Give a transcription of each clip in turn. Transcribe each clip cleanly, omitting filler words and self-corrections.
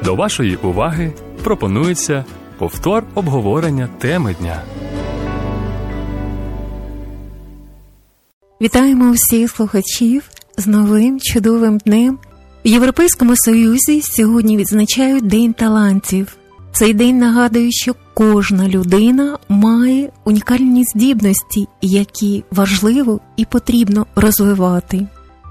До вашої уваги пропонується повтор обговорення теми дня. Вітаємо всіх слухачів з новим чудовим днем. В Європейському Союзі сьогодні відзначають День талантів. Цей день нагадує, що кожна людина має унікальні здібності, які важливо і потрібно розвивати.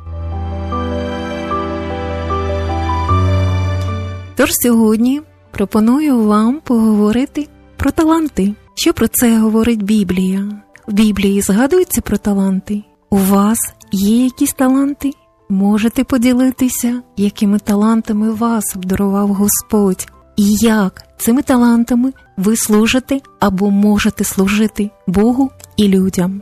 Тож сьогодні пропоную вам поговорити про таланти. Що про це говорить Біблія? В Біблії згадується про таланти. У вас є якісь таланти? Можете поділитися, якими талантами вас обдарував Господь? І як цими талантами ви служите або можете служити Богу і людям?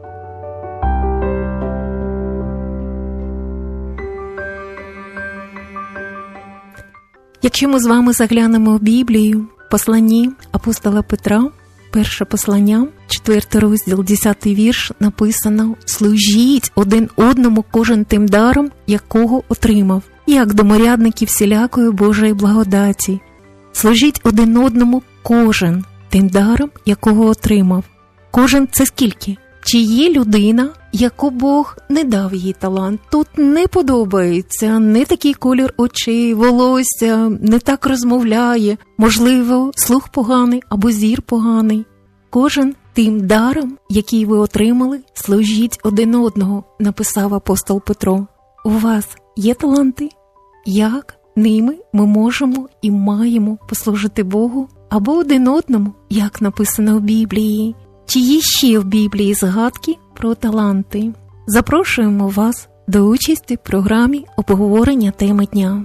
Якщо ми з вами заглянемо в Біблію, в посланні апостола Петра, перше послання, 4 розділ, 10 вірш, написано: «Служіть один одному кожен тим даром, якого отримав, як доморядники всілякої Божої благодаті». Служіть один одному кожен тим даром, якого отримав. Кожен – це скільки? Чи є людина, яку Бог не дав їй талант? Тут не подобається, не такий колір очей, волосся, не так розмовляє, можливо, слух поганий або зір поганий. Кожен тим даром, який ви отримали, служіть один одного, написав апостол Петро. У вас є таланти? Як ними ми можемо і маємо послужити Богу або один одному, як написано в Біблії? Чи є ще в Біблії згадки про таланти? Запрошуємо вас до участі в програмі обговорення теми дня.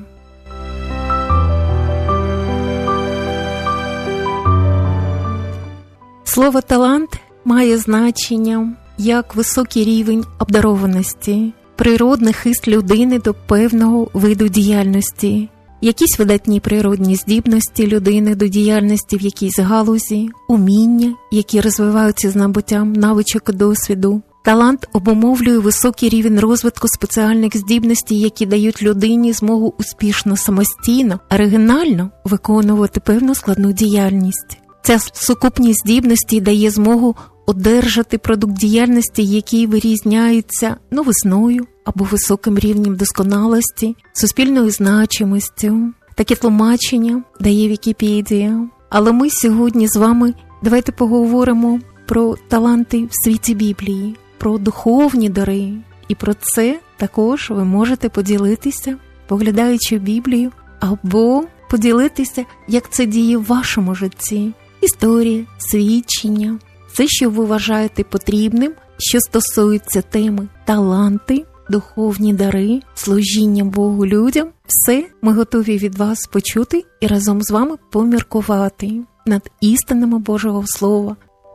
Слово «талант» має значення як високий рівень обдарованості, природний хист людини до певного виду діяльності, якісь видатні природні здібності людини до діяльності в якійсь галузі, уміння, які розвиваються з набуттям навичок і досвіду. Талант обумовлює високий рівень розвитку спеціальних здібностей, які дають людині змогу успішно, самостійно, оригінально виконувати певну складну діяльність. Ця сукупність здібностей дає змогу одержати продукт діяльності, який вирізняється новизною або високим рівнем досконалості, суспільною значимостю. Таке тлумачення дає Вікіпедія. Але ми сьогодні з вами давайте поговоримо про таланти в світі Біблії, про духовні дари. І про це також ви можете поділитися, поглядаючи Біблію, або поділитися, як це діє в вашому житті. Історія, свідчення, все, що ви вважаєте потрібним, що стосується теми таланти, духовні дари, служіння Богу людям, все ми готові від вас почути і разом з вами поміркувати над істинами Божого Слова.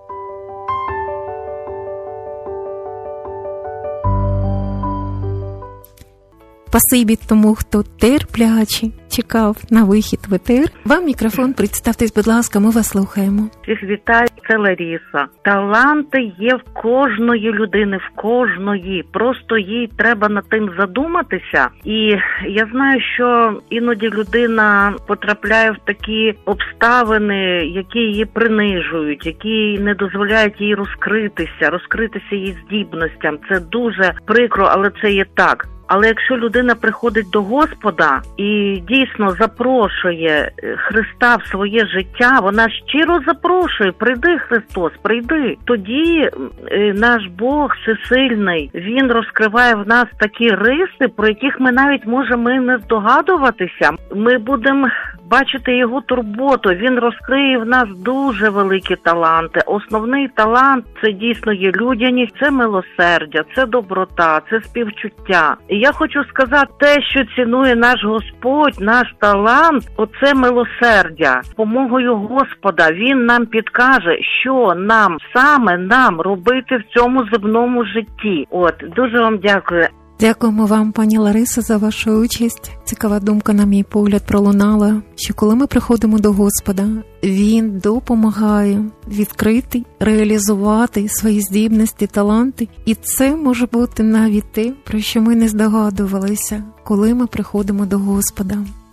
Спасибі тому, хто терпляче чекав на вихід в етер. Вам мікрофон, представтесь, будь ласка, ми вас слухаємо. Всіх вітаю, це Лариса. Таланти є в кожної людини, в кожної. Просто їй треба над тим задуматися. І я знаю, що іноді людина потрапляє в такі обставини, які її принижують, які не дозволяють їй розкритися її здібностям. Це дуже прикро, але це є так. Але якщо людина приходить до Господа і дійсно запрошує Христа в своє життя, вона щиро запрошує: прийди, Христос, прийди. Тоді наш Бог всесильний, Він розкриває в нас такі риси, про яких ми навіть можемо і не здогадуватися. Ми будемо бачити Його турботу, Він розкриє в нас дуже великі таланти. Основний талант – це дійсно є людяність, це милосердя, це доброта, це співчуття. І я хочу сказати, те, що цінує наш Господь, наш талант – оце милосердя. З допомогою Господа Він нам підкаже, що саме нам робити в цьому земному житті. Дуже вам дякую. Дякуємо вам, пані Ларисо, за вашу участь. Цікава думка, на мій погляд, пролунала, що коли ми приходимо до Господа, Він допомагає відкрити, реалізувати свої здібності, таланти. І це може бути навіть те, про що ми не здогадувалися, коли ми приходимо до Господа.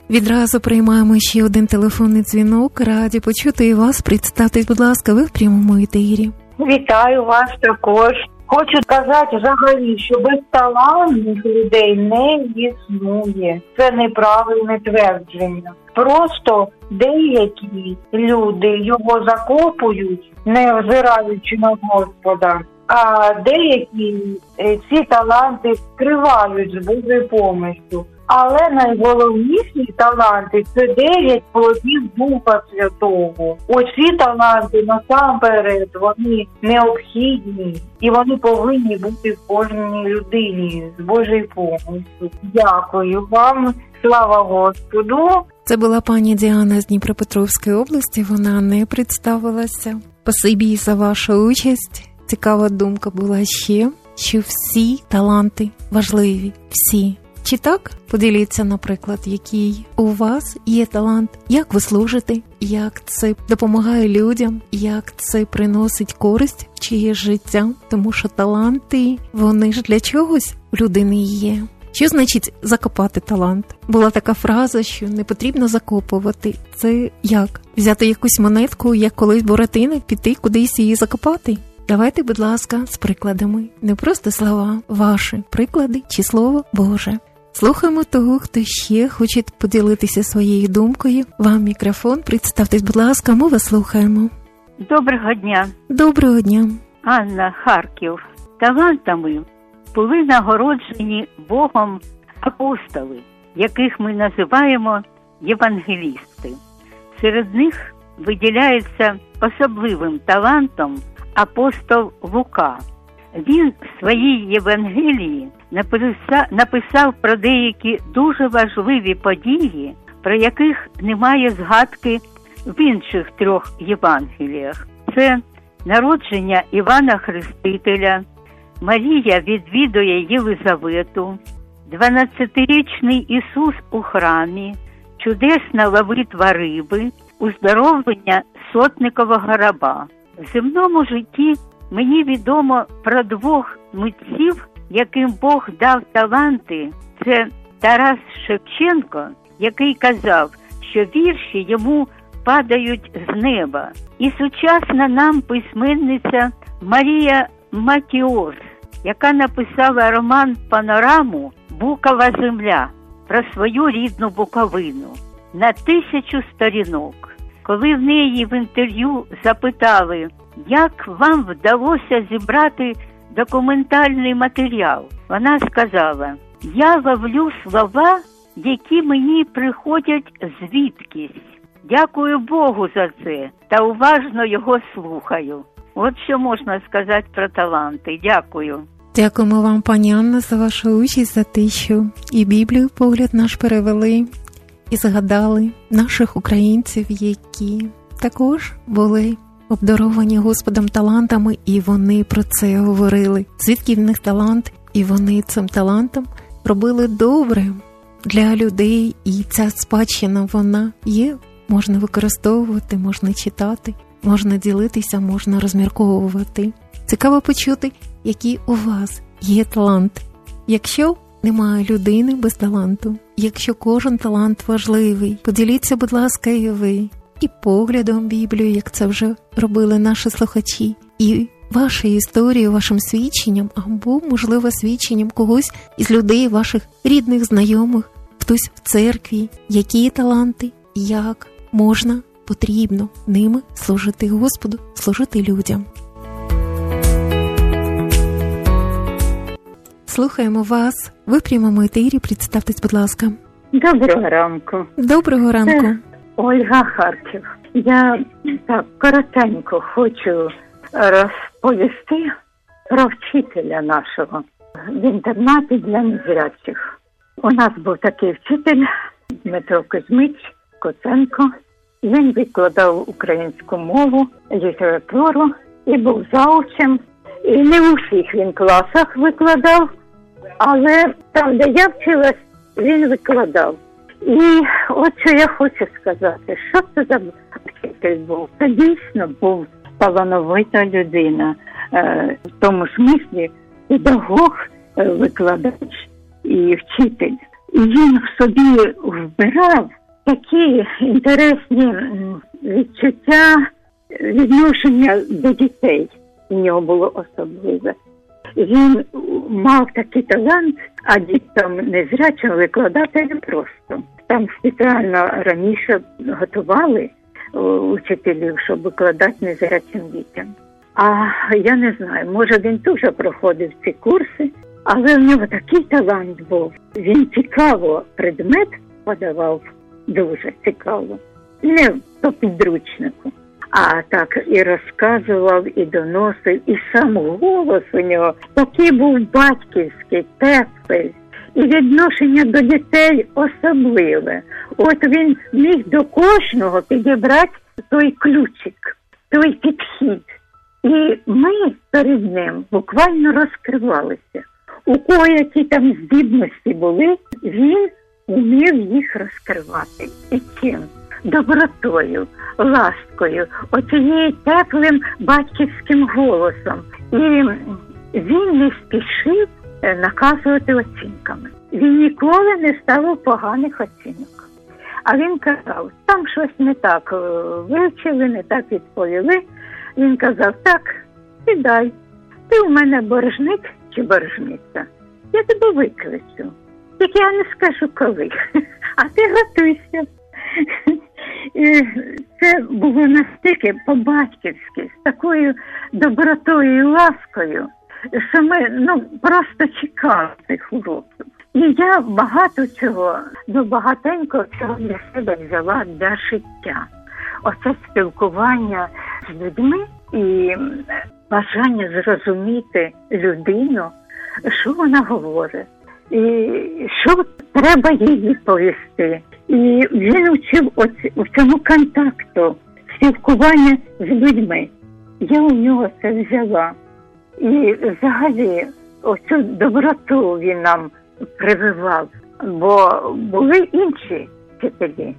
Відразу приймаємо ще один телефонний дзвінок. Раді почути і вас. Представтесь, будь ласка, ви в прямому етері. Вітаю вас також. Хочу сказати взагалі, що безталантних людей не існує. Це неправильне твердження. Просто деякі люди його закопують, не взираючи на Господа, а деякі ці таланти скривають з Божою помощю. Але найголовніші таланти – це 9 плодів Духа Святого. Оці таланти, насамперед, вони необхідні і вони повинні бути в кожній людині з Божою помощю. Дякую вам, слава Господу. Це була пані Діана з Дніпропетровської області, вона не представилася. Спасибі за вашу участь. Цікава думка була ще, що всі таланти важливі, всі. Чи так? Поділіться, наприклад, який у вас є талант, як ви служите, як це допомагає людям, як це приносить користь в чиєсь життя, тому що таланти, вони ж для чогось у людини є. Що значить закопати талант? Була така фраза, що не потрібно закопувати. Це як? Взяти якусь монетку, як колись Буратино, піти кудись її закопати? Давайте, будь ласка, з прикладами. Не просто слова, ваші приклади чи Слово Боже. Слухаємо того, хто ще хоче поділитися своєю думкою. Вам мікрофон. Представтесь, будь ласка, ми вас слухаємо. Доброго дня. Доброго дня. Анна, Харків. Талантами були нагороджені Богом апостоли, яких ми називаємо євангелісти. Серед них виділяється особливим талантом апостол Лука. Він в своїй Євангелії написав про деякі дуже важливі події, про яких немає згадки в інших 3 Євангеліях. Це народження Івана Хрестителя, Марія відвідує Єлизавету, 12-річний Ісус у храмі, чудесна ловитва риби, уздоровлення сотникового раба. В земному житті мені відомо про 2 митців, яким Бог дав таланти. Це Тарас Шевченко, який казав, що вірші йому падають з неба. І сучасна нам письменниця Марія Матіос, яка написала роман «Панораму. Букова земля» про свою рідну Буковину на 1000 сторінок. Коли в неї в інтерв'ю запитали, як вам вдалося зібрати документальний матеріал, вона сказала: «Я ловлю слова, які мені приходять звідкись. Дякую Богу за це та уважно його слухаю». От що можна сказати про таланти. Дякую. Дякуємо вам, пані Анна, за вашу участь, за те, що і Біблію погляд наш перевели, і згадали наших українців, які також були обдаровані Господом талантами, і вони про це говорили. Звідки в них талант, і вони цим талантом робили добре для людей, і ця спадщина, вона є, можна використовувати, можна читати, можна ділитися, можна розмірковувати. Цікаво почути, який у вас є талант. Якщо немає людини без таланту, якщо кожен талант важливий, поділіться, будь ласка, і ви, і поглядом Біблії, як це вже робили наші слухачі, і вашою історією, вашим свідченням, або, можливо, свідченням когось із людей, ваших рідних, знайомих, хтось в церкві, які таланти, як можна, потрібно ними служити Господу, служити людям. Слухаємо вас. Ви в прямому етері. Представтесь, будь ласка. Доброго ранку. Доброго ранку. Ольга, Харків. Я так коротенько хочу розповісти про вчителя нашого в інтернаті для незрячих. У нас був такий вчитель Дмитро Кузьмич Коценко. Він викладав українську мову, літературу і був заучем. І не в усіх він класах викладав, але там, де я вчилась, він викладав. І от що я хочу сказати, що це за вчитель був? Це дійсно був талановита людина, в тому смислі педагог, викладач і вчитель. І він в собі вбирав такі інтересні відчуття, відношення до дітей. У нього було особливе. Він мав такий талант, а дітям незрячим викладати непросто. Там спеціально раніше готували учителів, щоб викладати незрячим дітям. А я не знаю, може він теж проходив ці курси, але в нього такий талант був. Він цікаво предмет подавав, дуже цікаво. Не по підручнику, а так і розказував, і доносив, і сам голос у нього такий був батьківський, теплий. І відношення до дітей особливе. От він міг до кожного підібрати той ключик, той підхід. І ми перед ним буквально розкривалися. У кого які там здібності були, він умів їх розкривати. І чим? Добротою, ласкою, оцією теплим батьківським голосом. І він не спішив наказувати оцінками. Він ніколи не ставив поганих оцінок. А він казав, там щось не так вивчили, не так відповіли. Він казав, так, сідай, ти у мене боржник чи боржниця. Я тебе викличу. Тільки я не скажу коли, а ти готуйся. І це було настільки по-батьківськи, з такою добротою і ласкою, що ми просто чекали цих уроків. І я багатенько цього для себе взяла для життя. Оце спілкування з людьми і бажання зрозуміти людину, що вона говорить, і що треба їй відповісти. І він учив у цьому контакту, спілкування з людьми. Я у нього це взяла. І взагалі оцю доброту він нам прививав, бо були інші вчителі.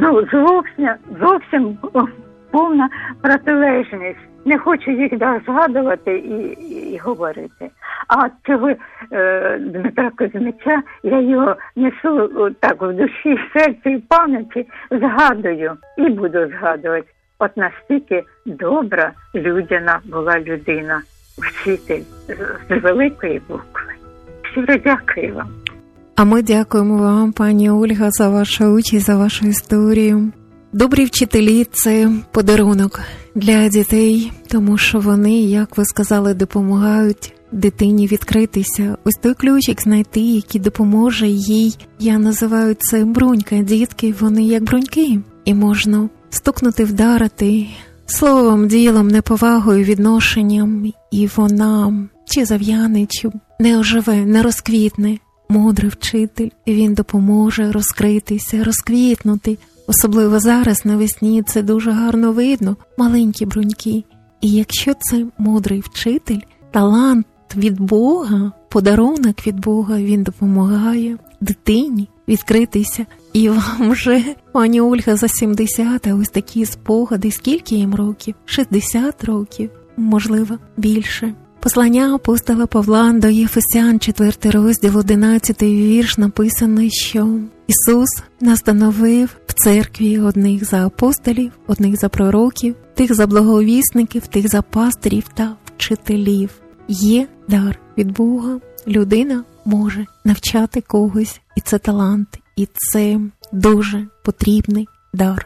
Зовсім повна протилежність. Не хочу їх згадувати і говорити. А цього Дмитра Кузьмича, я його несу так в душі, серці і пам'яті, згадую і буду згадувати. От настільки добра, людяна була людина, вчитель з великої букви. Щиро дякую вам. А ми дякуємо вам, пані Ольга, за вашу участь, за вашу історію. Добрі вчителі – це подарунок для дітей, тому що вони, як ви сказали, допомагають дитині відкритися. Ось той ключик знайти, який допоможе їй. Я називаю це брунька. Дітки, вони як бруньки. І можна стукнути, вдарити словом, ділом, неповагою, відношенням. І вона чи зав'яне, чи не оживе, не розквітне. Мудрий вчитель, він допоможе розкритися, розквітнути. Особливо зараз навесні це дуже гарно видно, маленькі бруньки. І якщо це мудрий вчитель, талант від Бога, подарунок від Бога, він допомагає дитині відкритися. І вам вже, пані Ольга, за 70, а ось такі спогади, скільки їм років? 60 років, можливо, більше. Послання апостола Павла до Єфесян, 4 розділ, 11 вірш, написано, що Ісус настановив в церкві одних за апостолів, одних за пророків, тих за благовісників, тих за пастирів та вчителів. Є дар від Бога, людина може навчати когось, і це талант, і це дуже потрібний дар.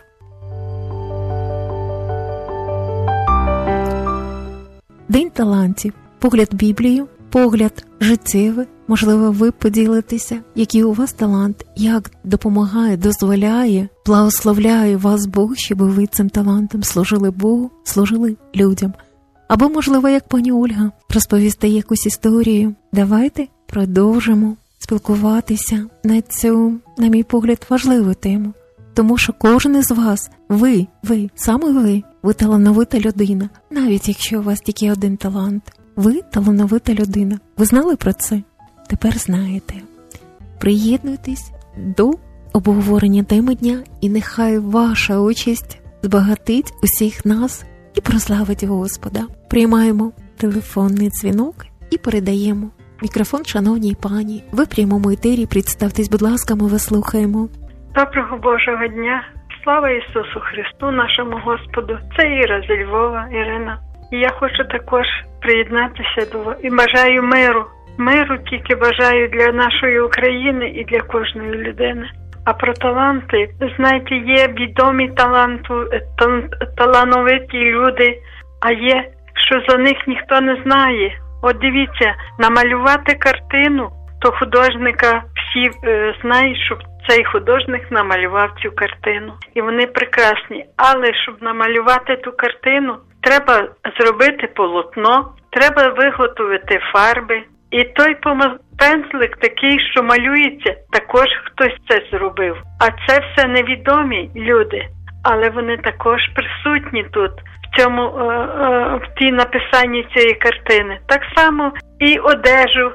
День талантів. Погляд Біблію, погляд життєвий. Можливо, ви поділитеся, який у вас талант, як допомагає, дозволяє, благословляє вас Бог, щоб ви цим талантом служили Богу, служили людям. Або, можливо, як пані Ольга, розповісти якусь історію. Давайте продовжимо спілкуватися на цю, на мій погляд, важливу тему. Тому що кожен із вас, саме ви талановита людина. Навіть якщо у вас тільки один талант. Ви талановита людина. Ви знали про це? Тепер знаєте. Приєднуйтесь до обговорення теми дня, і нехай ваша участь збагатить усіх нас і прославить Господа. Приймаємо телефонний дзвінок і передаємо Мікрофон шановній пані. Ви в прямому етері. Представтесь, будь ласка, ми вас слухаємо. Доброго Божого дня. Слава Ісусу Христу, нашому Господу. Це Іра зі Львова, Ірина. І я хочу також приєднатися до вас. І бажаю миру. Миру тільки бажаю для нашої України і для кожної людини. А про таланти, знаєте, є відомі талановиті люди, а є, що за них ніхто не знає. От дивіться, намалювати картину, то художника всі знають, що цей художник намалював цю картину. І вони прекрасні. Але щоб намалювати ту картину, треба зробити полотно, треба виготовити фарби. І той пензлик такий, що малюється, також хтось це зробив. А це все невідомі люди, але вони також присутні тут, в тій написанні цієї картини. Так само і одежу.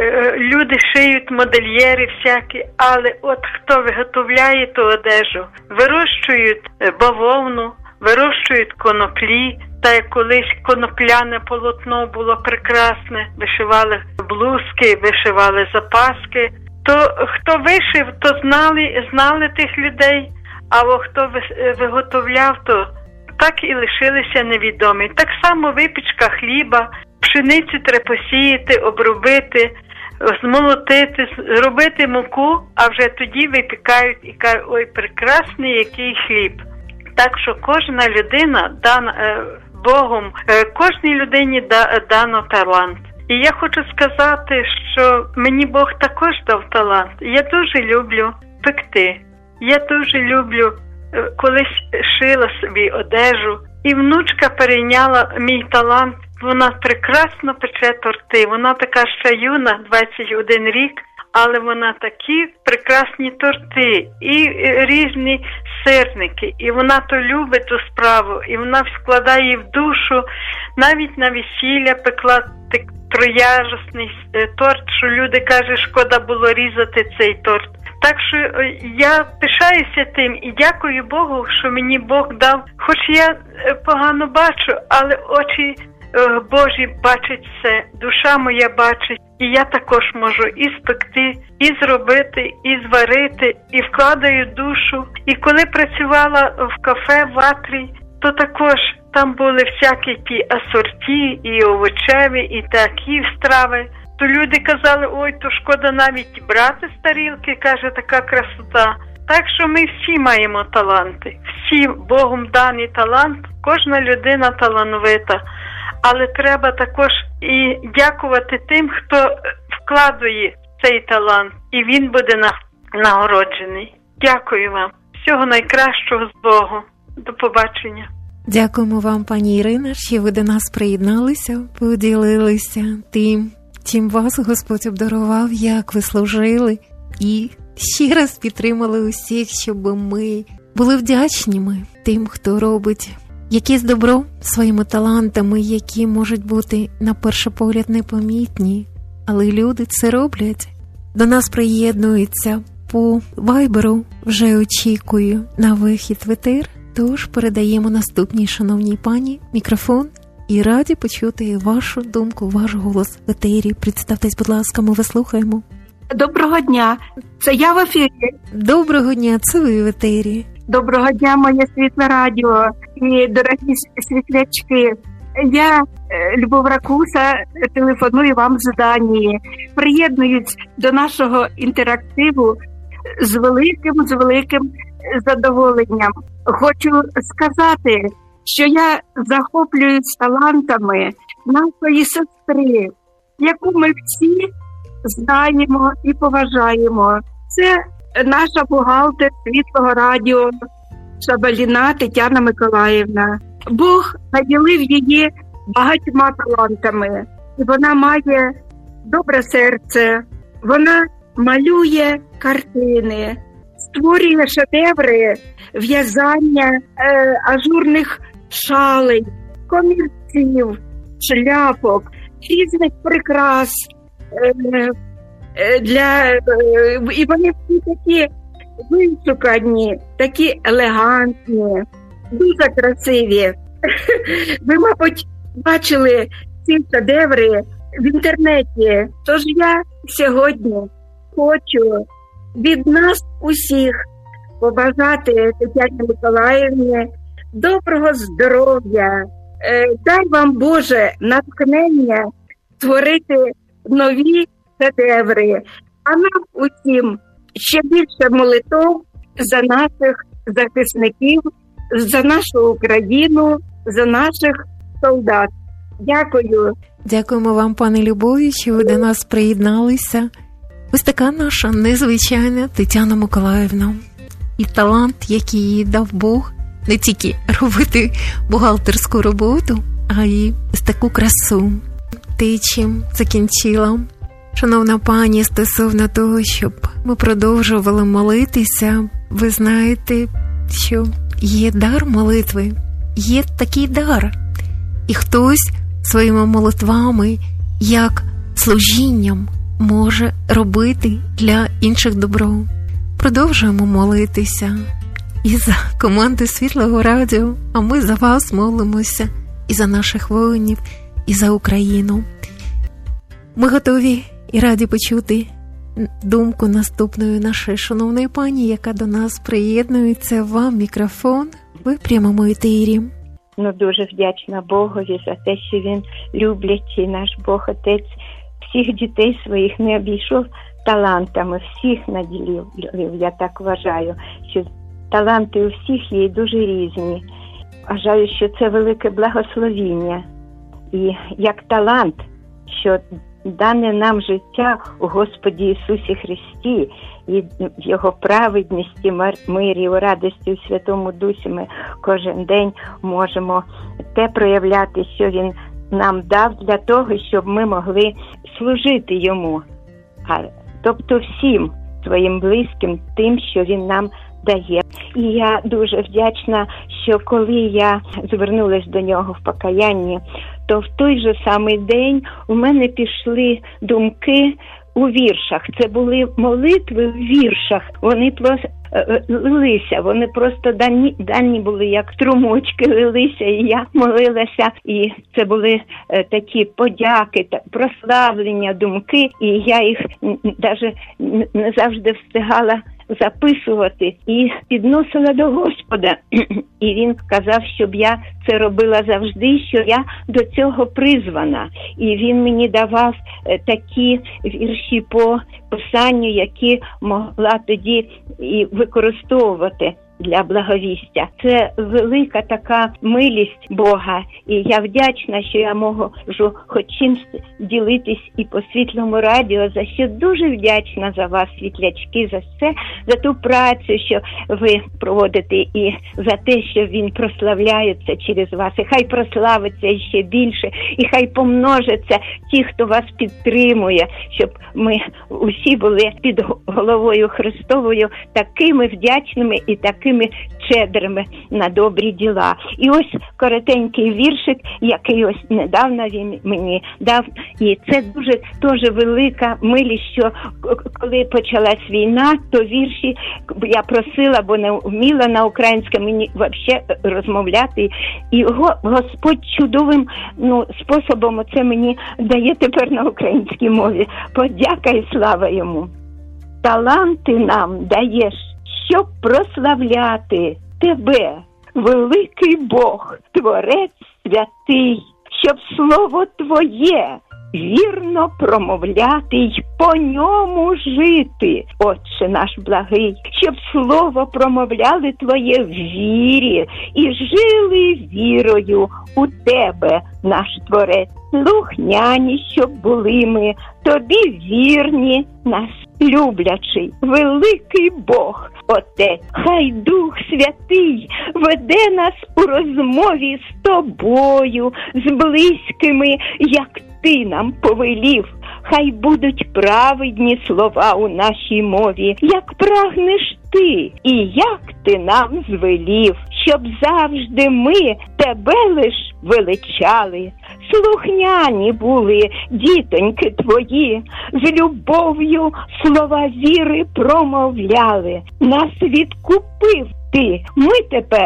Люди шиють, модельєри всякі, але от хто виготовляє ту одежу, вирощують бавовну, вирощують коноплі, та як колись конопляне полотно було прекрасне, вишивали блузки, вишивали запаски. То хто вишив, то знали тих людей, а хто виготовляв, то так і лишилися невідомі. Так само випічка хліба, пшеницю треба посіяти, обробити, змолотити, зробити муку, а вже тоді випікають і кажуть, ой, прекрасний який хліб. Так що кожна людина дана Богом, кожній людині дано талант. І я хочу сказати, що мені Бог також дав талант. Я дуже люблю пекти. Я дуже люблю, колись шила собі одежу. І внучка перейняла мій талант. Вона прекрасно пече торти. Вона така ще юна, 21 рік, але вона такі прекрасні торти і різні сирники. І вона то любить ту справу, і вона вкладає в душу. Навіть на весілля пекла троярусний торт, що люди кажуть, шкода було різати цей торт. Так що я пишаюся тим і дякую Богу, що мені Бог дав. Хоч я погано бачу, але очі Божі бачать все, душа моя бачить. І я також можу і спекти, і зробити, і зварити, і вкладаю душу. І коли працювала в кафе в Ватрі, то також там були всякі ті асорті, і овочеві, і такі страви. То люди казали, ой, то шкода навіть брати з тарілки, каже, така красота. Так що ми всі маємо таланти, всі Богом даний талант, кожна людина талановита. Але треба також і дякувати тим, хто вкладує цей талант, і він буде нагороджений. Дякую вам. Всього найкращого з Богом. До побачення. Дякуємо вам, пані Ірина, що ви до нас приєдналися, поділилися тим, чим вас Господь обдарував, як ви служили, і ще раз підтримали усіх, щоб ми були вдячними тим, хто робить якесь добро своїми талантами, які можуть бути на перший погляд непомітні, але люди це роблять. До нас приєднуються по вайберу, вже очікую на вихід в етер, тож передаємо наступній шановній пані мікрофон і раді почути вашу думку, ваш голос в етері. Представтесь, будь ласка, ми вас слухаємо. Доброго дня, це я в ефірі. Доброго дня, це ви в етері. Доброго дня, моє світле радіо і дорогі світлячки. Я, Любов Ракуса, телефоную вам з Данії. Приєднуюсь до нашого інтерактиву з великим задоволенням. Хочу сказати, що я захоплююсь талантами нашої сестри, яку ми всі знаємо і поважаємо. Це наша бухгалтер Світлого радіо Шабаліна Тетяна Миколаївна. Бог наділив її багатьма талантами. І вона має добре серце, вона малює картини, створює шедеври в'язання ажурних шалей, комірців, шляпок, різних прикрас. І вони всі такі вишукані, такі елегантні, дуже красиві. Ви, мабуть, бачили ці шедеври в інтернеті. Тож я сьогодні хочу від нас усіх побажати Тетяні Миколаївні доброго здоров'я. Дай вам, Боже, натхнення створити нові шедеври. А нам усім ще більше молитов за наших захисників, за нашу Україну, за наших солдат. Дякую. Дякуємо вам, пане Любові, що ви до нас приєдналися. Ось така наша незвичайна Тетяна Миколаївна. І талант, який їй дав Бог, не тільки робити бухгалтерську роботу, а й ось таку красу. Ти чим закінчила, шановна пані, стосовно того, щоб ми продовжували молитися, ви знаєте, що є дар молитви, є такий дар. І хтось своїми молитвами, як служінням, може робити для інших добро. Продовжуємо молитися і за команду Світлого Радіо, а ми за вас молимося, і за наших воїнів, і за Україну. Ми готові і раді почути думку наступної нашої шановної пані, яка до нас приєднується. Вам мікрофон, ви в прямому етері. Дуже вдячна Богові за те, що він люблячий наш Бог Отець всіх дітей своїх не обійшов талантами, всіх наділив, я так вважаю, що таланти у всіх є дуже різні. Вважаю, що це велике благословіння. І як талант, що дане нам життя у Господі Ісусі Христі, і в Його праведності, мирі, у радості, у Святому Дусі ми кожен день можемо те проявляти, що Він нам дав для того, щоб ми могли служити Йому. Тобто всім своїм близьким, тим, що Він нам дає. І я дуже вдячна, що коли я звернулась до Нього в покаянні, то в той же самий день у мене пішли думки у віршах. Це були молитви в віршах. Вони просто лилися, вони просто дані були, як струмочки лилися, і я молилася. І це були такі подяки, прославлення, думки, і я їх навіть не завжди встигала записувати і підносила до Господа. І він сказав, щоб я це робила завжди, що я до цього призвана. І він мені давав такі вірші по писанню, які могла тоді і використовувати для благовістя. Це велика така милість Бога, і я вдячна, що я можу хоч чимсь ділитись і по Світлому Радіо, за що дуже вдячна за вас, світлячки, за все, за ту працю, що ви проводите, і за те, що він прославляється через вас, і хай прославиться ще більше, і хай помножаться ті, хто вас підтримує, щоб ми усі були під головою Христовою такими вдячними і такими щедрими на добрі діла. І ось коротенький віршик, який ось недавно він мені дав. І це дуже теж велика милість, що коли почалась війна, то вірші я просила, бо не вміла на українському мені взагалі розмовляти. І Господь чудовим способом це мені дає тепер на українській мові. Подяка і слава йому. Таланти нам даєш, щоб прославляти тебе, великий Бог, Творець святий, щоб слово Твоє вірно промовляти й по ньому жити, Отче наш благий, щоб слово промовляли Твоє в вірі і жили вірою у Тебе, наш Творець. Слухняні, щоб були ми, Тобі вірні, нас люблячий, великий Бог, Отець. Хай Дух Святий веде нас у розмові з Тобою, з близькими, як Ти нам повелів. Хай будуть праведні слова у нашій мові, як прагнеш Ти і як Ти нам звелів, щоб завжди ми Тебе лиш величали. Слухняні були дітоньки Твої, з любов'ю слова віри промовляли. Нас відкупив Ти, ми тепер Твої.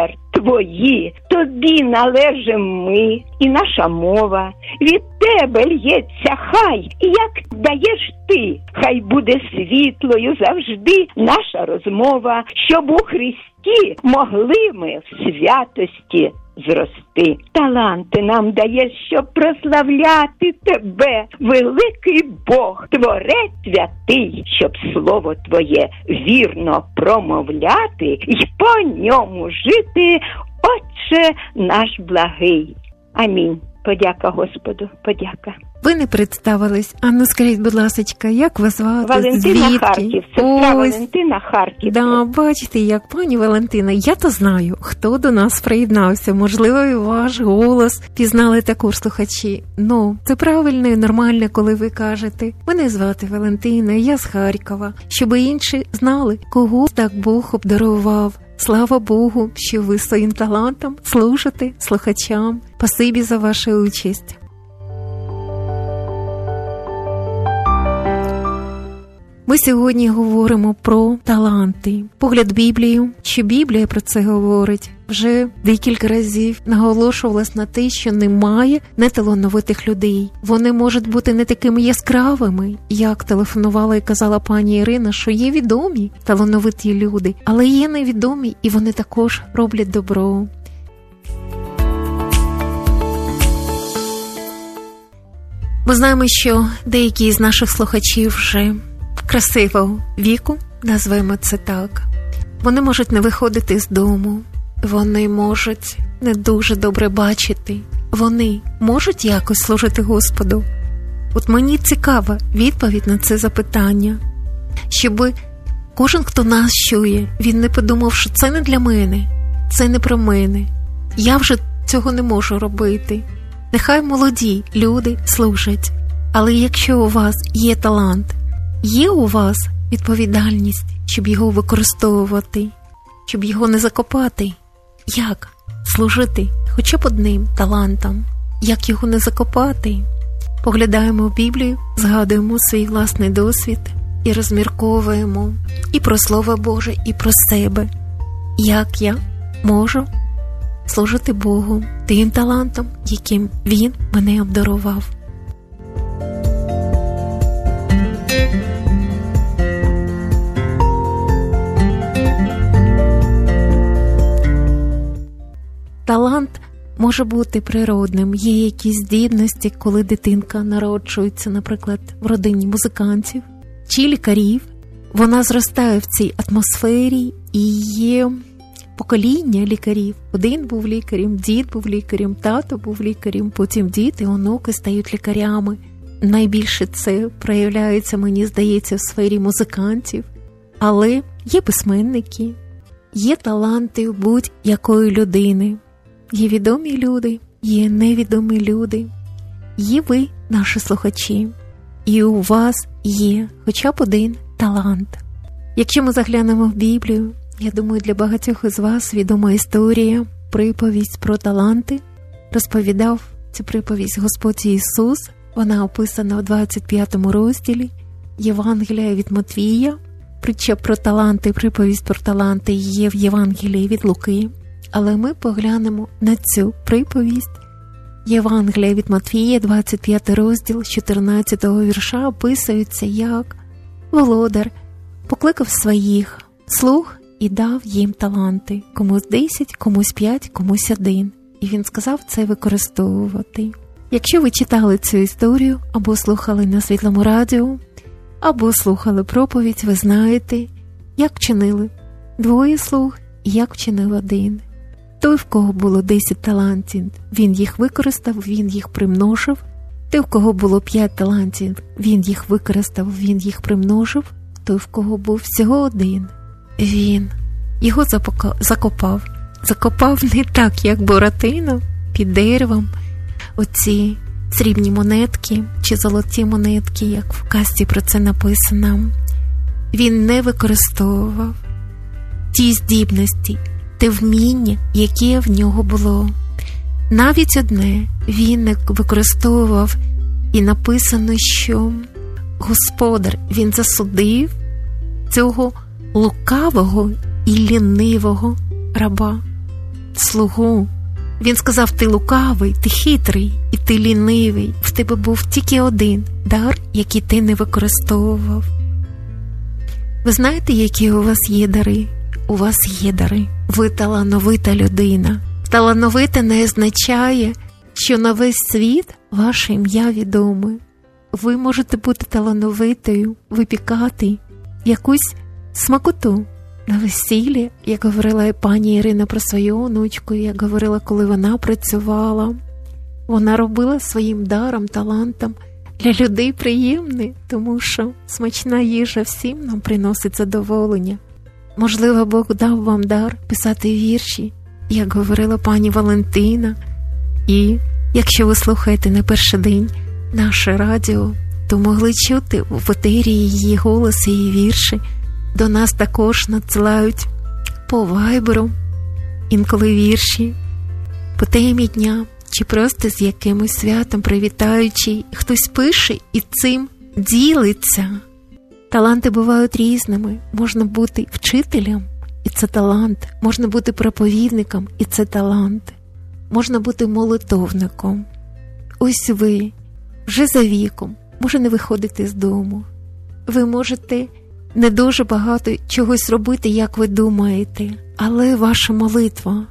твої, тобі належимо ми і наша мова. Від тебе лється хай, і як даєш ти, хай буде світлою завжди наша розмова, щоб у Христі могли ми в святості зрости. Таланти нам даєш, щоб прославляти тебе, великий Бог, Творець святий, щоб слово твоє вірно промовляти й по ньому жити, Отче наш благий. Амінь. Подяка Господу, подяка. Ви не представились. А ну скажіть, будь ласочка, як вас звати? Валентина Звідки? Харків, сестра Валентина Харків. Да, бачите, як пані Валентина, я то знаю, хто до нас приєднався. Можливо, і ваш голос пізнали також слухачі. Ну, це правильно і нормально, коли ви кажете. Мене звати Валентина, я з Харкова. Щоб інші знали, кого так Бог обдарував. Слава Богу, що ви своїм талантом служите слухачам. Спасибі за вашу участь. Ми сьогодні говоримо про таланти. Погляд Біблію, що Біблія про це говорить. Вже декілька разів наголошувалась на те, що немає неталановитих людей. Вони можуть бути не такими яскравими, як телефонувала і казала пані Ірина, що є відомі талановиті люди, але є невідомі, і вони також роблять добро. Ми знаємо, що деякі з наших слухачів вже красивого віку, назвемо це так. Вони можуть не виходити з дому, вони можуть не дуже добре бачити, вони можуть якось служити Господу. От мені цікава відповідь на це запитання, щоб кожен, хто нас чує, він не подумав, що це не для мене, це не про мене, я вже цього не можу робити. Нехай молоді люди служать, але якщо у вас є талант, є у вас відповідальність, щоб його використовувати, щоб його не закопати. Як служити хоча б одним талантом? Як його не закопати? Поглядаємо в Біблію, згадуємо свій власний досвід і розмірковуємо і про Слово Боже, і про себе. Як я можу служити Богу тим талантом, яким Він мене обдарував? Талант може бути природним. Є якісь здібності, коли дитинка народжується, наприклад, в родині музикантів чи лікарів. Вона зростає в цій атмосфері і є покоління лікарів. Один був лікарем, дід був лікарем, тато був лікарем, потім діти, онуки стають лікарями. Найбільше це проявляється, мені здається, в сфері музикантів. Але є письменники, є таланти у будь-якої людини. Є відомі люди, є невідомі люди. Є ви, наші слухачі, і у вас є хоча б один талант. Якщо ми заглянемо в Біблію, я думаю, для багатьох із вас відома історія, приповість про таланти. Розповідав цю приповість Господь Ісус. Вона описана у 25 розділі Євангелія від Матвія. Притча про таланти, приповість про таланти є в Євангелії від Луки. Але ми поглянемо на цю приповість. Євангелія від Матвія, 25 розділ, 14 вірша, описується, як володар покликав своїх слуг і дав їм таланти. Комусь 10, комусь 5, комусь 1. І він сказав це використовувати. Якщо ви читали цю історію, або слухали на Світлому радіо, або слухали проповідь, ви знаєте, як вчинили 2 слуг і як вчинив 1. Той, в кого було 10 талантів, він їх використав, він їх примножив. Той, в кого було 5 талантів, він їх використав, він їх примножив. Той, в кого був всього 1, він його закопав. Закопав не так, як Буратино, під деревом. Оці срібні монетки чи золоті монетки, як в казці про це написано. Він не використовував ті здібності, те вміння, яке в нього було. Навіть одне він не використовував, і написано, що Господар, він засудив цього лукавого і лінивого раба. слугу. Він сказав: ти лукавий, ти хитрий і ти лінивий. В тебе був тільки один дар, який ти не використовував. Ви знаєте, які у вас є дари? У вас є дари. Ви талановита людина. Талановита не означає, що на весь світ ваше ім'я відоме. Ви можете бути талановитою, випікати якусь смакоту на весіллі, як говорила і пані Ірина про свою онучку, як говорила, коли вона працювала. Вона робила своїм даром, талантом для людей приємний, тому що смачна їжа всім нам приносить задоволення. Можливо, Бог дав вам дар писати вірші, як говорила пані Валентина. І якщо ви слухаєте не перший день наше радіо, то могли чути в етері її голос і її вірші. До нас також надсилають по вайберу інколи вірші, по темі дня, чи просто з якимось святом привітаючи. Хтось пише і цим ділиться. Таланти бувають різними. Можна бути вчителем, і це талант. Можна бути проповідником, і це талант. Можна бути молитовником. Ось ви вже за віком, може не виходити з дому. Ви можете не дуже багато чогось робити, як ви думаєте, але ваша молитва,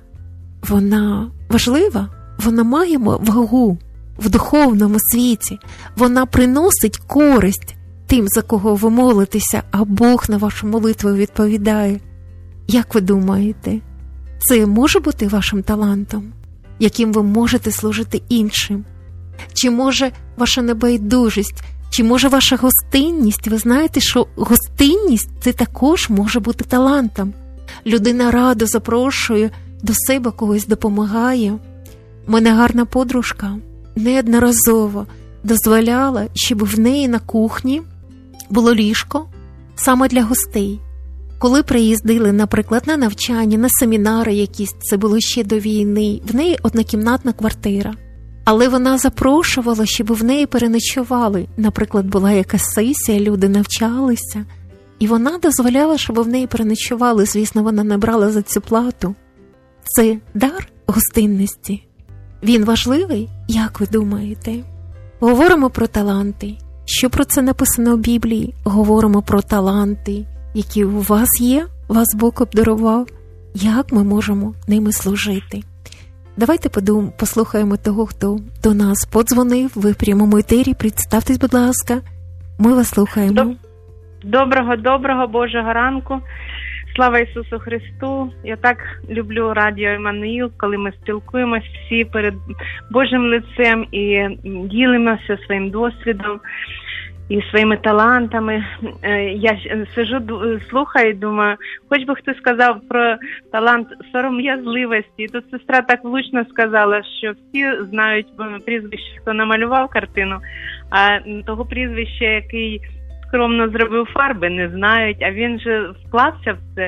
вона важлива, вона має вагу в духовному світі, вона приносить користь тим, за кого ви молитеся, а Бог на вашу молитву відповідає. Як ви думаєте, це може бути вашим талантом, яким ви можете служити іншим? Чи може ваша небайдужість, чи може ваша гостинність? Ви знаєте, що гостинність – це також може бути талантом. Людина радо запрошує до себе когось, допомагає. У мене гарна подружка неодноразово дозволяла, щоб в неї на кухні було ліжко саме для гостей. Коли приїздили, наприклад, на навчання, на семінари якісь, це було ще до війни, в неї однокімнатна квартира. Але вона запрошувала, щоб в неї переночували. Наприклад, була якась сесія, люди навчалися. І вона дозволяла, щоб в неї переночували. Звісно, вона не брала за цю плату. Це дар гостинності. Він важливий, як ви думаєте? Говоримо про таланти. Що про це написано в Біблії? Говоримо про таланти, які у вас є, вас Бог обдарував. Як ми можемо ними служити? Давайте послухаємо того, хто до нас подзвонив. Ви в прямому етері. Представтесь, будь ласка. Ми вас слухаємо. Доброго Божого ранку. Слава Ісусу Христу. Я так люблю радіо Еммануїл, коли ми спілкуємося всі перед Божим лицем і ділимося своїм досвідом і своїми талантами. Я сижу, слухаю і думаю, хоч би хтось сказав про талант сором'язливості. І тут сестра так влучно сказала, що всі знають прізвище, хто намалював картину, а того прізвища, який скромно зробив фарби, не знають, а він же вклався в це,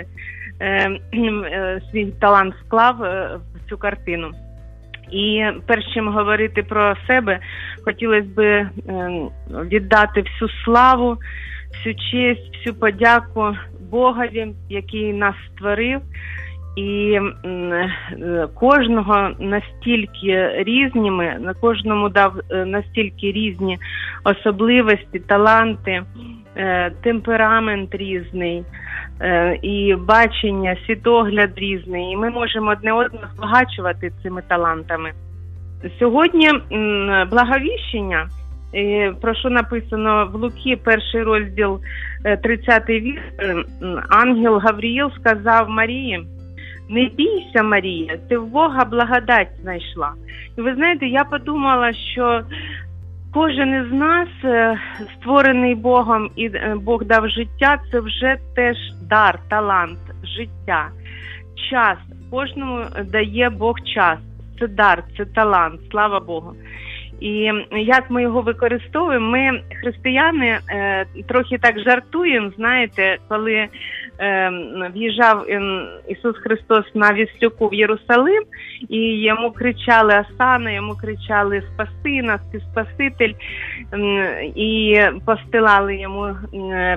свій талант вклав в цю картину. І перш чим говорити про себе, хотілося б віддати всю славу, всю честь, всю подяку Богові, який нас створив, і кожного настільки різними, на кожному дав настільки різні особливості, таланти, темперамент різний, і бачення, світогляд різний, і ми можемо одне одного збагачувати цими талантами. Сьогодні благовіщення, про що написано в Луки, 1 розділ, 30-й вірш, ангел Гавріїл сказав Марії: «Не бійся, Марія, ти в Бога благодать знайшла». І ви знаєте, я подумала, що кожен із нас, створений Богом, і Бог дав життя, це вже теж дар, талант, життя, час. Кожному дає Бог час. Це дар, це талант, слава Богу. І як ми його використовуємо, ми, християни, трохи так жартуємо, знаєте, коли в'їжджав Ісус Христос на Віслюку в Єрусалим, і йому кричали Осанна, йому кричали «Спаси нас, ти Спаситель», і постилали йому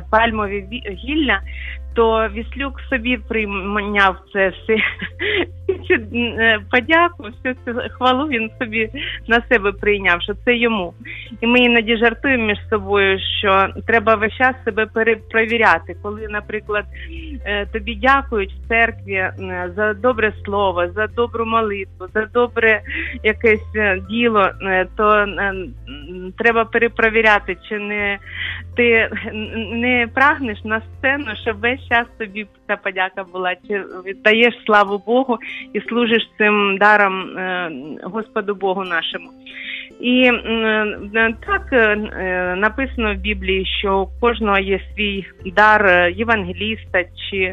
пальмові гілля, то Віслюк собі прийняв це всі цю подяку, всю цю хвалу він собі на себе прийняв, що це йому. І ми іноді жартуємо між собою, що треба весь час себе перепровіряти. Коли, наприклад, тобі дякують в церкві за добре слово, за добру молитву, за добре якесь діло, то треба перепровіряти, чи ти не прагнеш на сцену, щоб весь час тобі ця подяка була, чи віддаєш славу Богу і служиш цим даром Господу Богу нашому. І так написано в Біблії, що у кожного є свій дар євангеліста, чи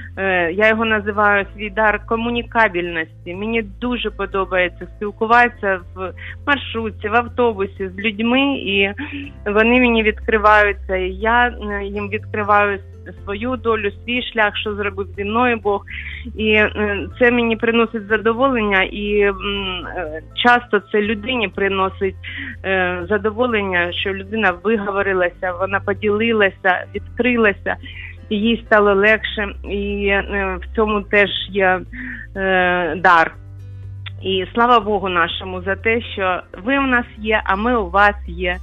я його називаю свій дар комунікабельності. Мені дуже подобається спілкуватися в маршрутці, в автобусі з людьми, і вони мені відкриваються, і я їм відкриваю свою долю, свій шлях, що зробив зі мною Бог. І це мені приносить задоволення, і часто це людині приносить задоволення, що людина виговорилася, вона поділилася, відкрилася, і їй стало легше, і в цьому теж є дар. І слава Богу нашому за те, що ви в нас є, а ми у вас є.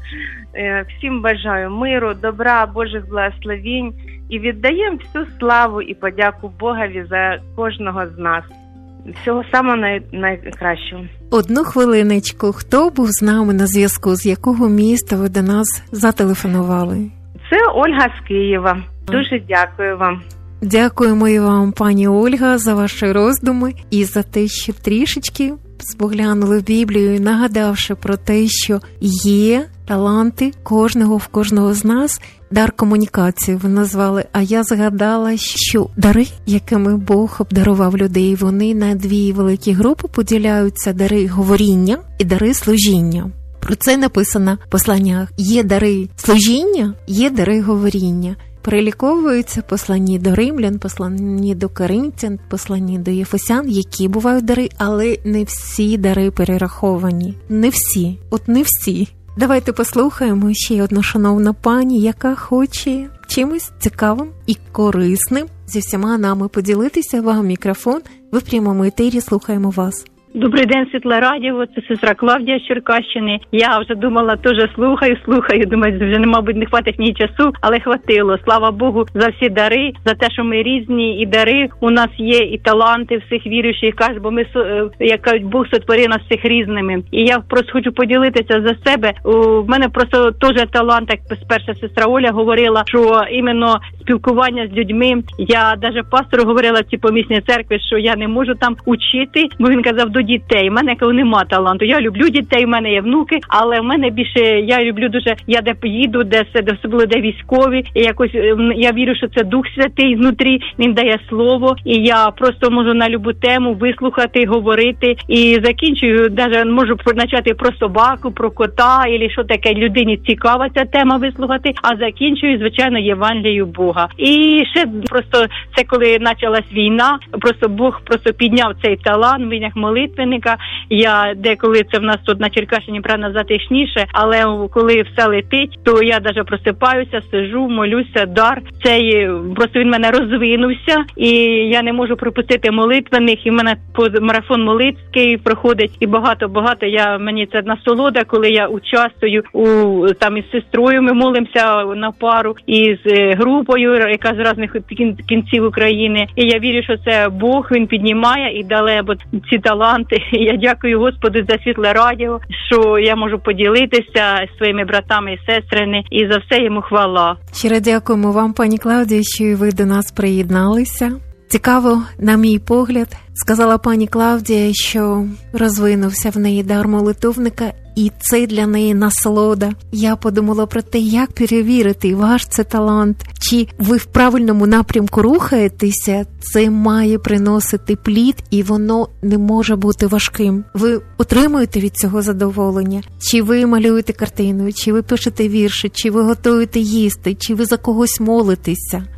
Всім бажаю миру, добра, Божих благословень і віддаємо всю славу і подяку Богові за кожного з нас. Всього самого найкращого. Одну хвилиночку. Хто був з нами на зв'язку? З якого міста ви до нас зателефонували? Це Ольга з Києва. Дуже дякую вам. Дякуємо і вам, пані Ольга, за ваші роздуми і за те, що трішечки споглянули в Біблію, нагадавши про те, що є таланти в кожного з нас. Дар комунікації ви назвали, а я згадала, що дари, якими Бог обдарував людей, вони на дві великі групи поділяються: дари говоріння і дари служіння. Про це написано в посланнях. Є дари служіння, є дари говоріння. Переліковуються посланні до римлян, посланні до коринтян, посланні до єфесян, які бувають дари, але не всі дари перераховані. Не всі. От не всі. Давайте послухаємо ще одну шановну пані, яка хоче чимось цікавим і корисним зі всіма нами поділитися. Вам мікрофон, ви в прямому етері, слухаємо вас. Добрий день, Світле Радіо, це сестра Клавдія з Черкащини. Я вже думала, теж слухаю, думаю, вже, мабуть, не хватить мені часу, але хватило. Слава Богу за всі дари, за те, що ми різні, і дари у нас є, і таланти всіх віруючих, кажуть, бо ми, як кажуть, Бог сотворив нас всіх різними. І я просто хочу поділитися за себе. У мене просто теж талант, як перша сестра Оля говорила, що іменно спілкування з людьми. Я навіть пастору говорила в цій помісній церкві, що я не можу там учити, бо він казав, до дітей. У мене нема таланту. Я люблю дітей, в мене є внуки, але в мене більше, я люблю дуже, я де поїду, де особливо де військові, і якось я вірю, що це Дух Святий внутрі, він дає слово, і я просто можу на любу тему вислухати, говорити, і закінчую, навіть можу почати про собаку, про кота, і що таке людині цікава ця тема вислухати, а закінчую, звичайно, Євангелію Бога. І ще просто, це коли почалась війна, просто Бог просто підняв цей талант, виняв молитвенника. Я деколи це в нас тут на Черкащині, правда, затишніше, але коли все летить, то я навіть просипаюся, сижу, молюся, дар. Цей, просто він в мене розвинувся, і я не можу пропустити молитвених, і в мене марафон молитвський проходить, і багато-багато, мені це насолода, коли я участвую там із сестрою, ми молимося на пару, і з групою, яка з різних кінців України, і я вірю, що це Бог, він піднімає і дає ці таланти. Я дякую Господу за Світле Радіо, що я можу поділитися зі своїми братами і сестрами, і за все йому хвала. Щиро дякуємо вам, пані Клавдія, що і ви до нас приєдналися. Цікаво, на мій погляд, сказала пані Клавдія, що розвинувся в неї дар молитовника, і це для неї насолода. Я подумала про те, як перевірити, ваш це талант, чи ви в правильному напрямку рухаєтеся, це має приносити плід, і воно не може бути важким. Ви отримуєте від цього задоволення? Чи ви малюєте картину, чи ви пишете вірші, чи ви готуєте їсти, чи ви за когось молитеся?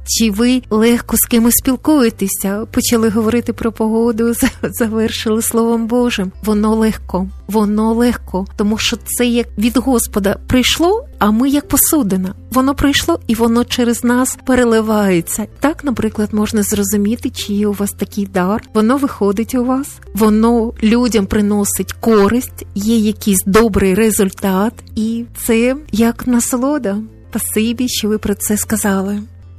Чи ви легко з кимось спілкуєтеся? Почали говорити про погоду, завершили Словом Божим. Воно легко, тому що це як від Господа прийшло, а ми як посудина. Воно прийшло і воно через нас переливається. Так, наприклад, можна зрозуміти, чи є у вас такий дар. Воно виходить у вас, воно людям приносить користь, є якийсь добрий результат, і це як насолода. Спасибі, що ви про це сказали.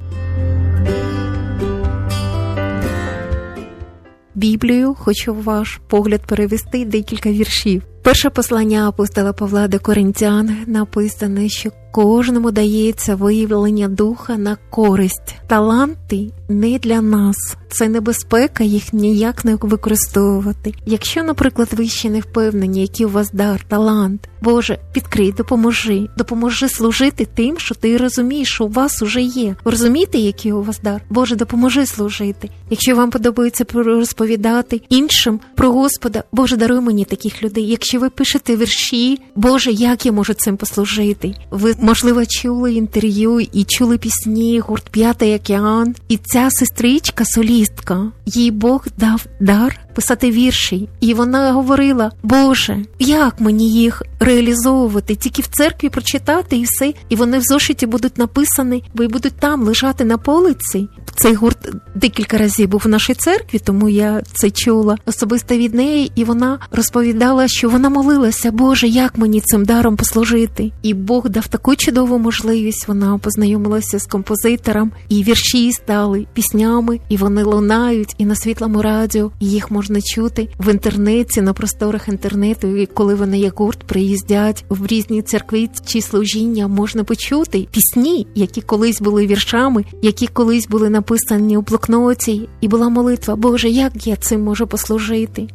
Біблію хочу ваш погляд перевести декілька віршів. Перше послання апостола Павла до Коринтян написано, що кожному дається виявлення духа на користь. Таланти не для нас. Це небезпека їх ніяк не використовувати. Якщо, наприклад, ви ще не впевнені, який у вас дар, талант, Боже, підкрий, допоможи служити тим, що ти розумієш, що у вас уже є. Ви розумієте, який у вас дар? Боже, допоможи служити. Якщо вам подобається розповідати іншим про Господа, Боже, даруй мені таких людей. Якщо ви пишете вірші, Боже, як я можу цим послужити? Ви, можливо, чули інтерв'ю і чули пісні гурт «П'ятий океан». І ця сестричка, солістка, їй Бог дав дар писати вірші. І вона говорила: Боже, як мені їх реалізовувати? Тільки в церкві прочитати і все. І вони в зошиті будуть написані, бо й будуть там лежати на полиці. Цей гурт декілька разів був в нашій церкві, тому я це чула особисто від неї. І вона розповідала, що вона молилася: Боже, як мені цим даром послужити? І Бог дав таку чудову можливість. Вона познайомилася з композитором, і вірші стали піснями, і вони лунають і на світлому радіо, і їх можна чути в інтернеті, на просторах інтернету. І коли вони як гурт приїздять в різні церкви чи служіння, можна почути пісні, які колись були віршами, які колись були написані у блокноті, і була молитва: Боже, як я цим можу послужити?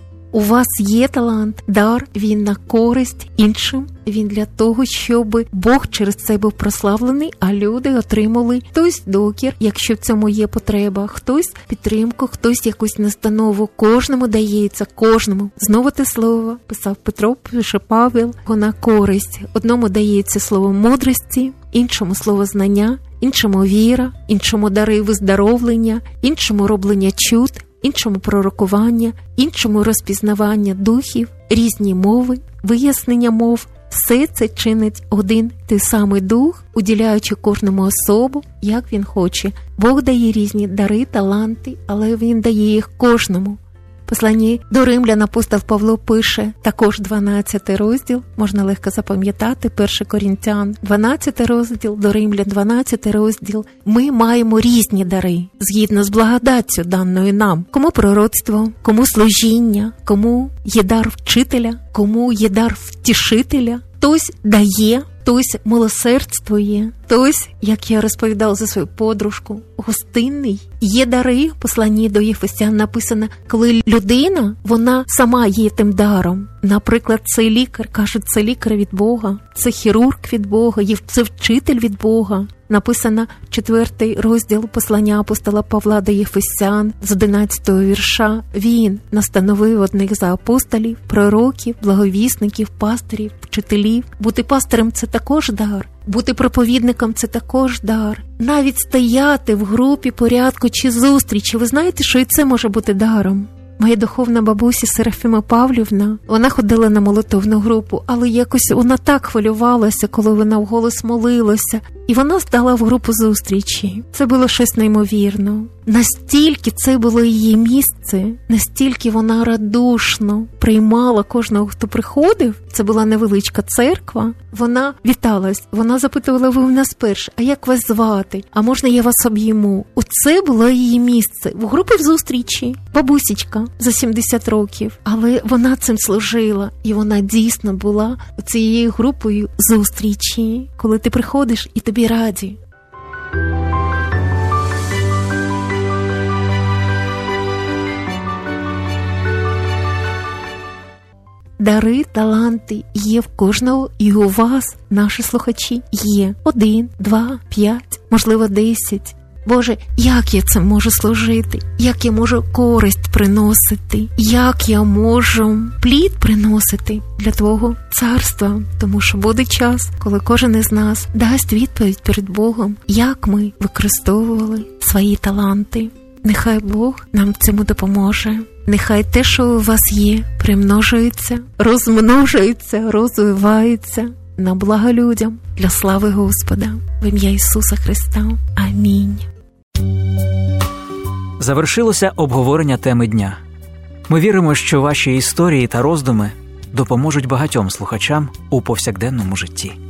У вас є талант, дар, він на користь іншим, він для того, щоб Бог через це був прославлений, а люди отримали хтось докір, якщо в цьому є потреба, хтось підтримку, хтось якусь настанову. Кожному дається, кожному. Знову те слово писав Петро, пише Павел, на користь. Одному дається слово мудрості, іншому слово знання, іншому віра, іншому дари виздоровлення, іншому роблення чуд, іншому пророкування, іншому розпізнавання духів, різні мови, вияснення мов. Все це чинить один той самий Дух, уділяючи кожному особу, як він хоче. Бог дає різні дари, таланти, але він дає їх кожному. В посланні до Римлян апостол Павло пише, також 12 розділ, можна легко запам'ятати, 1 Коринтян, 12 розділ, до Римлян, 12 розділ. Ми маємо різні дари, згідно з благодаттю даною нам. Кому пророцтво, кому служіння, кому є дар вчителя, кому є дар втішителя. Хтось дає, хтось милосердствує, хтось, як я розповідала за свою подружку, гостинний. Є дари, в посланні до Єфесян написано, коли людина, вона сама є тим даром. Наприклад, цей лікар, кажуть, це лікар від Бога, це хірург від Бога, це вчитель від Бога. Написано 4 розділ послання апостола Павла до Єфесян з 11 вірша. Він настановив одних за апостолів, пророків, благовісників, пастирів, вчителів. Бути пастирем – це також дар. Бути проповідником – це також дар. Навіть стояти в групі порядку чи зустрічі. Ви знаєте, що і це може бути даром? Моя духовна бабуся Серафіма Павлівна, вона ходила на молитовну групу, але якось вона так хвилювалася, коли вона вголос молилася. І вона здала в групу зустрічі. Це було щось неймовірно. Настільки це було її місце, настільки вона радушно приймала кожного, хто приходив. Це була невеличка церква. Вона віталась, вона запитувала: ви в нас перші, а як вас звати? А можна я вас обійму? Оце було її місце. В групі в зустрічі. Бабусічка за 70 років. Але вона цим служила. І вона дійсно була цією групою зустрічі. Коли ти приходиш і тобі раді. Дари, таланти є в кожного, і у вас, наші слухачі, є 1, 2, 5, можливо 10. Боже, як я це можу служити? Як я можу користь приносити? Як я можу плід приносити для Твого царства? Тому що буде час, коли кожен із нас дасть відповідь перед Богом, як ми використовували свої таланти. Нехай Бог нам в цьому допоможе. Нехай те, що у вас є, примножується, розмножується, розвивається на благо людям, для слави Господа. В ім'я Ісуса Христа. Амінь. Завершилося обговорення теми дня. Ми віримо, що ваші історії та роздуми допоможуть багатьом слухачам у повсякденному житті.